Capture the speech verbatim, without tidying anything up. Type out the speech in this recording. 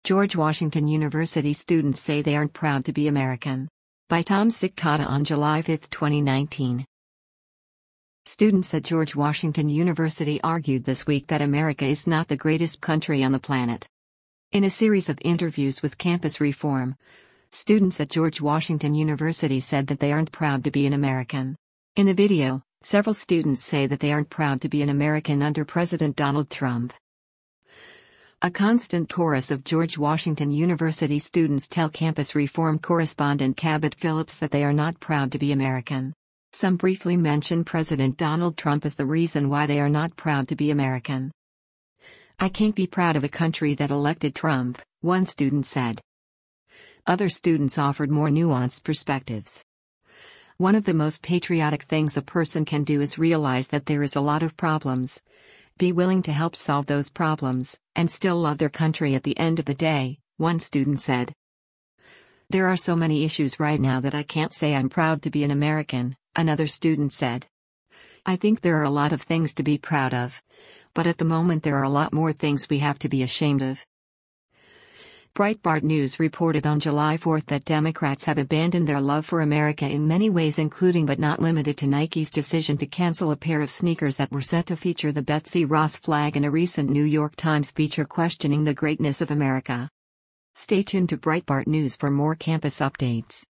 George Washington University students say they aren't proud to be American. By Tom Sitkata on July fifth, twenty nineteen. Students at George Washington University argued this week that America is not the greatest country on the planet. In a series of interviews with Campus Reform, students at George Washington University said that they aren't proud to be an American. In the video, several students say that they aren't proud to be an American under President Donald Trump. A constant chorus of George Washington University students tell Campus Reform correspondent Cabot Phillips that they are not proud to be American. Some briefly mention President Donald Trump as the reason why they are not proud to be American. "I can't be proud of a country that elected Trump," one student said. Other students offered more nuanced perspectives. "One of the most patriotic things a person can do is realize that there is a lot of problems, be willing to help solve those problems, and still love their country at the end of the day," one student said. "There are so many issues right now that I can't say I'm proud to be an American," another student said. "I think there are a lot of things to be proud of, but at the moment there are a lot more things we have to be ashamed of." Breitbart News reported on July fourth that Democrats have abandoned their love for America in many ways, including but not limited to Nike's decision to cancel a pair of sneakers that were set to feature the Betsy Ross flag in a recent New York Times feature questioning the greatness of America. Stay tuned to Breitbart News for more campus updates.